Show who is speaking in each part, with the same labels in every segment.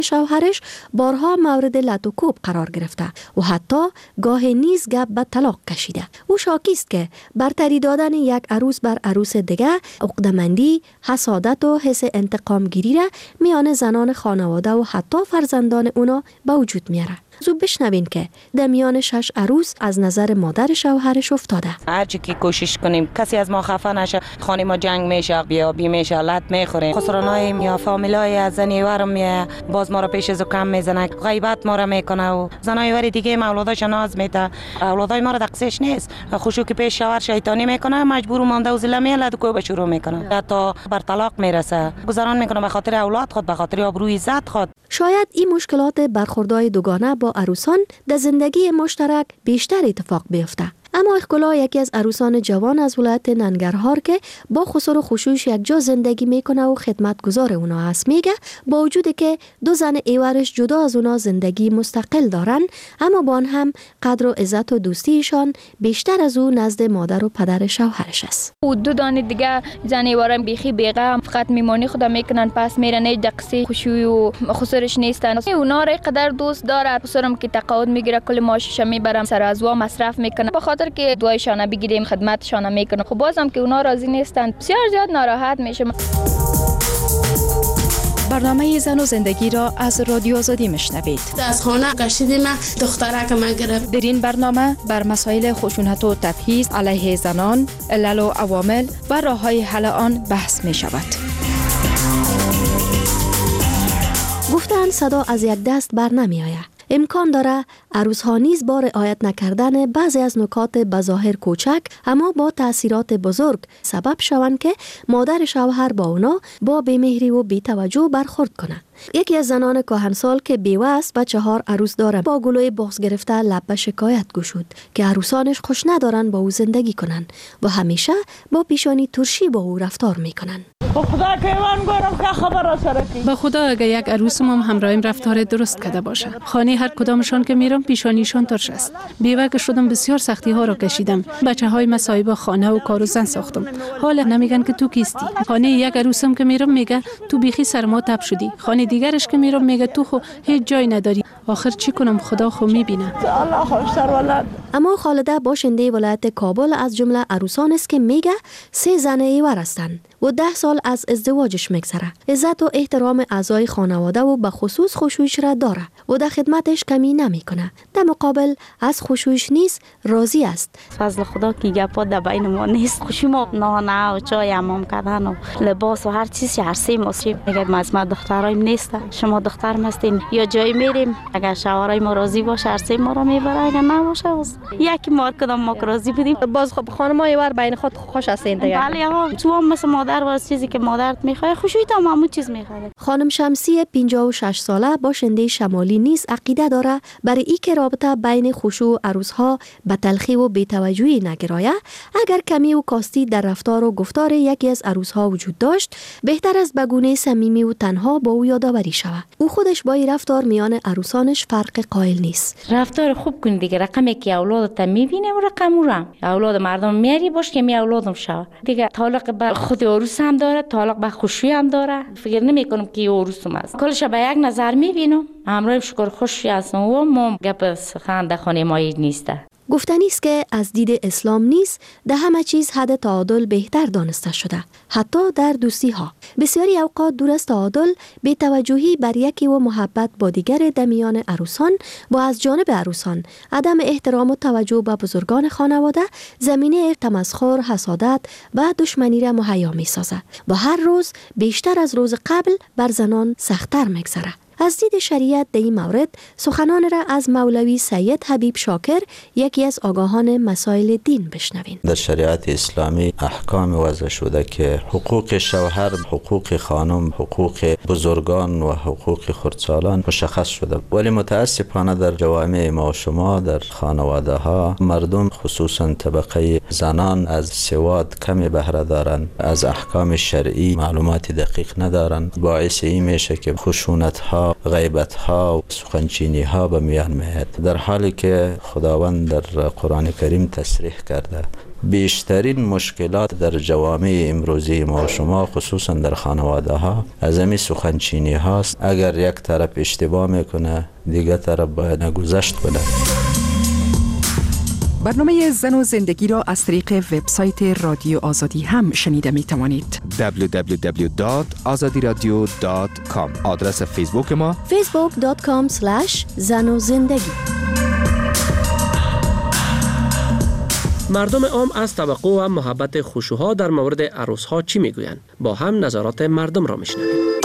Speaker 1: شوهرش بارها مورد لط و کوب قرار گرفته و حتی گاه نیز گپ به طلاق کشیده. او شاکی است که برتری دادن یک عروس بر عروس دیگه عقده‌مندی، حسادت و حس انتقام گیری را میان زنان خانواده و حتی فرزندان اونا به وجود میاره. زو بشنوین که در میان 6 عروس از نظر مادر شوهرش افتاده.
Speaker 2: هرچی که کوشش کنیم کسی از ما خفه نشه، خانه ما جنگ میشه، بیابی میشه، لط میخوریم، خسرانای یا فامیلای از زنی ورم میه، باز ما را پیش از کم میزنه، غیبت ما را میکنه و زنای ور دیگه اولاداش ناز میده، اولادای ما را دقسش نیست، خوشو که پیش شوهر شیطانی میکنه، مجبور مانده و ذله میلد کو به شروع میکنه، حتی بر طلاق میرسه، گذران میکنه به خاطر اولاد خود، به خاطر آبروی عزت خود.
Speaker 1: شاید این مشکلات برخوردهای دوگانه با عروسان در زندگی مشترک بیشتر اتفاق بیفته. اما اخگلا یکی از عروسان جوان از ولایت ننگرهار که با خسر و خشوش یک جا زندگی میکنه و خدمتگزار اونا هست میگه با وجودی که دو زن ایورش جدا از اونا زندگی مستقل دارن، اما با آن هم قدر و عزت و دوستیشان بیشتر از او نزد مادر و پدر شوهرش است.
Speaker 3: و دو دانه دیگه زن ایوارم بیخی بیغم، فقط میمانی خدا میکنن، پس میرن، هیچ دقسی خوشوی و خسرش نیستن. اونا را قدر دوست داره، خسرم که تقاعد میگیره کل ماشش میبرم سر از وا مصرف میکنه، که دوایشان بگیریم خدمتشان میکنه. خب بازم که اونا راضی نیستن، بسیار زیاد ناراحت میشه.
Speaker 4: برنامه زن و زندگی را از رادیو آزادی میشنوید.
Speaker 5: از خانه کشیدیم دخترک ما گرفت.
Speaker 4: در این برنامه بر مسائل خشونت و تبعیض علیه زنان، علل و عوامل و راههای حل آن بحث می شود.
Speaker 1: گفتن صدا از یک دست بر نمی آید. امکان داره عروس ها نیز با رعایت نکردن بعضی از نکات بظاهر کوچک اما با تأثیرات بزرگ سبب شوند که مادر شوهر با اونا با بی‌مهری و بی‌توجه برخورد کنه. یکی از زنان کهنسال که بیوه است و 4 عروس داره با گلوی بغض گرفته لب به شکایت گشود که عروسانش خوش ندارن با او زندگی کنن و همیشه با پیشانی ترشی با او رفتار میکنن.
Speaker 6: به خدا اگه یک عروسم هم همراهیم رفتار درست کرده باشه. خانه هر کدامشان که میرم پیشانیشان ترش است. بیوه که شدم بسیار سختی ها را کشیدم. بچهای مصائب خانه و کار و زن ساختم. حالا نمیگن که تو کیستی. خانه یک عروسم که میرم میگه تو بیخی سر ما تب شدی. خانه دیگرش که میرم میگه تو خو هیچ جای نداری. آخر چی کنم، خدا خو میبینه.
Speaker 1: اما خالده باشنده ولایت کابل از جمله عروسان است که میگه 3 زن ایور هستند و 10 سال از ازدواجش میگذره. عزت و احترام اعضای خانواده و به خصوص خشوعش را داره و در خدمتش کمی نمیکنه. در مقابل از خشوعش نیست راضی است.
Speaker 7: فضل خدا که گپا در بین ما نیست. خوشی ما نانه و چای حمام کردن و لباس و هر چیزی هر سه ماست. میگه از ما دخترایم نیست، شما دخترم هستین، یا جای میریم اگر شوهرای ما راضی باشه هر سه ما رو میبره، اگر نباشه یکی مار کدام ما راضی بودیم.
Speaker 8: باز خب خانمای ور بین خود خوش هستین دیگه.
Speaker 7: بله ها، تو هم مثل مادر واسه چیزی که مادرت میخواد خوشویی تا همون چیز میخواد.
Speaker 1: خانم شمسی 56 ساله باشنده شمالی نیز عقیده داره برای این که رابطه بین خشوع و عروسها به تلخی و بی‌توجهی نگرایه. اگر کمی و کاستی در رفتار و گفتار یکی از عروسها وجود داشت، بهتر است به گونه صمیمی و تنها با او یادآوری شود. او خودش با این رفتار میان عروسانش فرق قائل نیست.
Speaker 9: رفتار خوب کن دیگه، رقمی که اولادت میبینه و رقم او هم اولاد مردم میاری باش که می اولادم شود دیگه. تعلق به خود عروس هم داره، تعلق به خوشی هم داره. فکر نمی کنم که عروسم است، کلش به یک نظر میبینم. همراه شکر خوشی هستم و ما گپ سخن در خانه ما نیسته.
Speaker 1: گفتنی است که از دید اسلام نیز در همه چیز حد تعادل بهتر دانسته شده، حتی در دوستی ها. بسیاری اوقات دور از تعادل، بی‌توجهی بر یکی و محبت با دیگر در میان عروسان و از جانب عروسان عدم احترام و توجه به بزرگان خانواده زمینه تمسخر، حسادت و دشمنی را مهیا می سازد و هر روز بیشتر از روز قبل بر زنان سخت‌تر می‌گذرد. از دید شریعت در این مورد سخنان را از مولوی سید حبیب شاکر، یکی از آگاهان مسائل دین، بشنوین.
Speaker 10: در شریعت اسلامی احکام وضع شده که حقوق شوهر، حقوق خانم، حقوق بزرگان و حقوق خردسالان مشخص شده، ولی متاسفانه در جوامع ما و شما در خانواده ها مردم خصوصا طبقه زنان از سواد کمی بهره دارند، از احکام شرعی معلومات دقیق ندارند. باعث این میشه که خشونت ها ها، غیبت ها و سخنچینی ها به میان میاد، در حالی که خداوند در قرآن کریم تصریح کرده بیشترین مشکلات در جوامع امروزی ما و شما خصوصا در خانواده ها از همین سخنچینی هاست. اگر یک طرف اشتباه میکنه دیگه طرف باید گذشت کنه.
Speaker 11: برنامه زن و زندگی را از طریق وبسایت رادیو آزادی هم شنیده می توانید.
Speaker 12: www.azadiradio.com. آدرس فیسبوک ما
Speaker 1: facebook.com/زن و زندگی.
Speaker 13: مردم عام از توقع و محبت خشوها در مورد عروس‌ها چی میگویند؟ با هم نظرات مردم را میشنویم.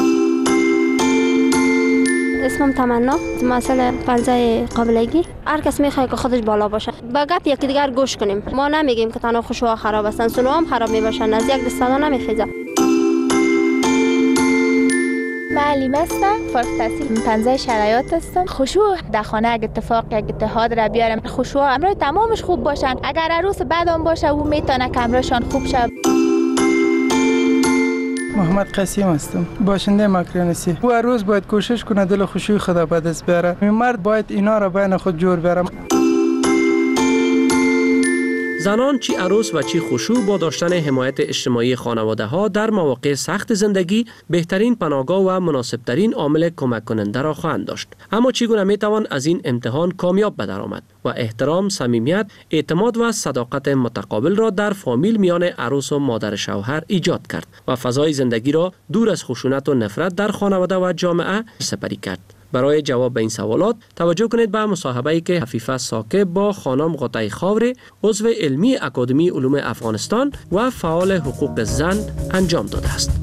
Speaker 14: اسمم تمنا، مسئله پنجه قابلگی. هر کس میخواد که خودش بالا باشه. با گپ یکی دیگر گوش کنیم. ما نمیگیم که تنها خشوها خراب هستن، سنوها هم خراب میباشن. از یک دستانا نمیخیزه.
Speaker 3: معلم هستم، فارغ التحصیل، پنجه شرایط هستم. خشوع در خانه اگه اتفاق یک اتحاد را بیارم، خشوع امروز تمامش خوب باشن. اگر عروس بعدم باشه او میتونه که امروزشان خوب شه.
Speaker 15: محمد قاسم هستم، باشنده مکرانسی. او عروس باید کوشش کنه دل خوشی خدا به دست بیاره. مرد باید اینا را بین خود جور بیاره.
Speaker 13: زنان چی عروس و چی خشوع با داشتن حمایت اجتماعی خانواده ها در مواقع سخت زندگی بهترین پناهگاه و مناسبترین عامل کمک کننده را خواهند داشت. اما چگونه می توان از این امتحان کامیاب به درآمد و احترام، صمیمیت، اعتماد و صداقت متقابل را در فامیل میان عروس و مادر شوهر ایجاد کرد و فضای زندگی را دور از خشونت و نفرت در خانواده و جامعه سپری کرد؟ برای جواب به این سوالات توجه کنید به مصاحبه‌ای که حفیفه ساکب با خانم قطعی خاوری، عضو علمی اکادمی علوم افغانستان و فعال حقوق زن انجام داده است.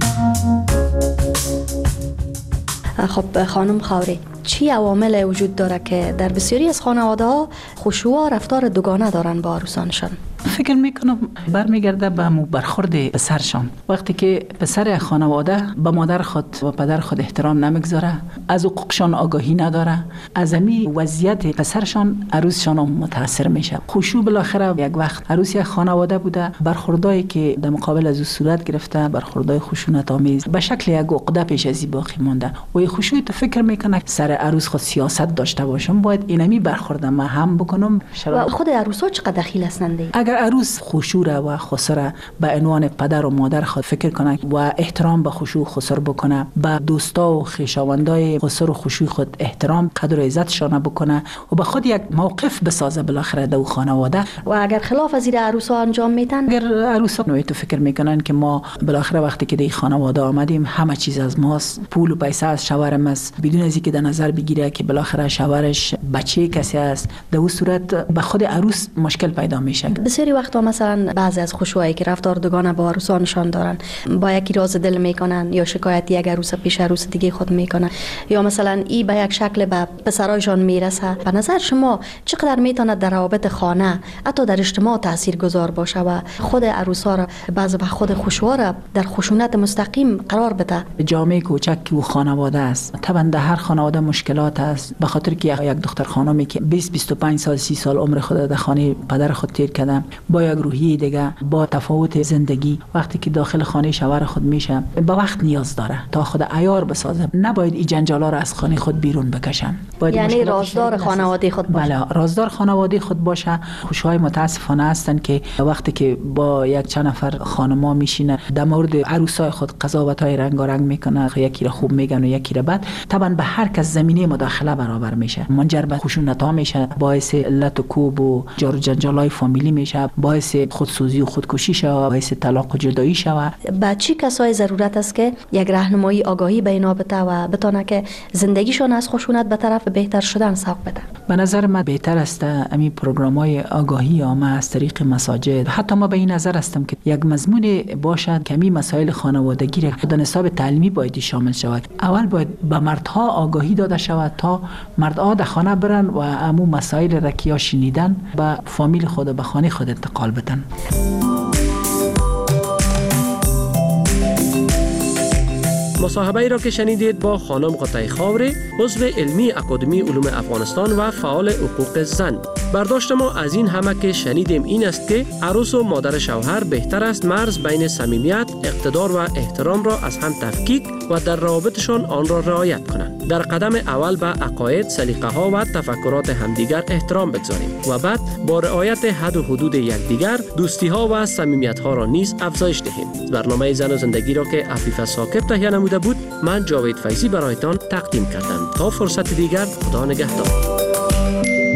Speaker 1: خب خانم خاوری، چی عوامل وجود داره که در بسیاری از خانواده‌ها خشوع و رفتار دوگانه دارن با عروسانشان؟
Speaker 16: فکر میکنم برمیگرده به برخورد پسرشان. وقتی که پسر خانواده به مادر خود و پدر خود احترام نمیگذاره، از حقوقشان آگاهی نداره، از همین وضعیت پسرشان عروسشان هم متاثر میشه. خشوع بالاخره یک وقت عروس یک خانواده بوده، برخوردایی که در مقابل از او صورت گرفته برخوردای خشونت آمیز به شکل یک عقده پیش از این باقی مونده. و این خشوع تو فکر میکنه سر عروس خود سیاست داشته باشم، باید اینمی برخورد ما هم بکنم.
Speaker 1: و خود عروسا چقدر دخیل هستند؟
Speaker 16: اگر عروس خشوع و خسر به عنوان پدر و مادر خود فکر کنه و احترام به خشوع خسر بکنه، به دوستا و خویشاوندای خسر و خشوع خود احترام قدر و عزتشان بکنه و به خود یک موقف بسازه بالاخره در خانواده.
Speaker 1: و اگر خلاف از این عروسا انجام میدن،
Speaker 16: اگر عروسا نوعی تو فکر میکنن که ما بالاخره وقتی که در خانواده آمدیم همه چیز از ماست، پول و پیسه از شوهرم است، بدون از اینکه در نظر بگیره که بالاخره شوهرش بچه کسی است، در اون صورت به خود عروس مشکل پیدا میشه.
Speaker 1: بسیاری وقتا مثلا بعضی از خشوعی که رفتار دوگانه با عروسانشان دارن، با یکی راز دل میکنن یا شکایت یک عروس پیش عروس دیگه خود میکنن، یا مثلا ای به یک شکل به پسرایشان میرسه. به نظر شما چقدر میتونه در روابط خانه حتی در اجتماع تاثیرگذار باشه و خود عروسا را بعضی وقت خود خشوع را در خشونت مستقیم قرار بده؟
Speaker 16: جامعه کوچک و خانواده است. طبعا در هر خانواده مشکلات است، به خاطر که یک دختر خانمی که 20-25 سال 30 سال عمر خود در خانه پدر خود تیر کرده، با یک روحیه دیگه، با تفاوت زندگی، وقتی که داخل خانه شوهر خود میشه به وقت نیاز داره تا خود عیار بسازه. نباید این جنجالا را از خانه خود بیرون بکشن.
Speaker 1: یعنی رازدار خانواده خود باشه.
Speaker 16: بله، رازدار خانواده خود باشه. خشوعای متاسفانه هستن که وقتی که با یک چند نفر خانما میشینه در مورد عروسای خود قضاوتای رنگارنگ میکنه، یکی را خوب میگن و یکی را بد، طبعا به هر کس زمینه مداخله برابر میشه، منجر به خشونت ها میشه، باعث لط و کوب و جار و جنجالای فامیلی میشه، باعث خودسوزی و خودکشی شود، باعث طلاق و جدایی شود.
Speaker 1: با چی کسای ضرورت است که یک راهنمایی آگاهی به اینا بده و بتونه که زندگیشون از خشونت به طرف بهتر شدن سوق بده؟
Speaker 16: به نظر من بهتر است همین پروگرام‌های آگاهی عامه از طریق مساجد. حتی ما به این نظر هستم که یک مضمون باشد که همین مسائل خانوادگی را در نصاب تعلیمی باید شامل شود. اول باید به مردها آگاهی داده شود تا مردها در خانه برن و همو مسائل را که شنیدن به فامیل خود و به خانه خود انتقال بدن.
Speaker 13: مصاحبه ای را که شنیدید با خانم قطعی خاوری، عضو علمی اکادمی علوم افغانستان و فعال حقوق زن. برداشت ما از این همه که شنیدیم این است که عروس و مادر شوهر بهتر است مرز بین صمیمیت، اقتدار و احترام را از هم تفکیک و در روابطشان آن را رعایت کنند. در قدم اول به عقاید، سلیقه ها و تفکرات همدیگر احترام بگذاریم و بعد با رعایت حد و حدود یکدیگر دوستی ها و صمیمیت ها را نیز افزایش دهیم. برنامه زن و زندگی را که عفیف ثاقب تهیه نموده بود، من جاوید فیضی برایتان تقدیم کردم. تا فرصت دیگر، خدا نگهدار.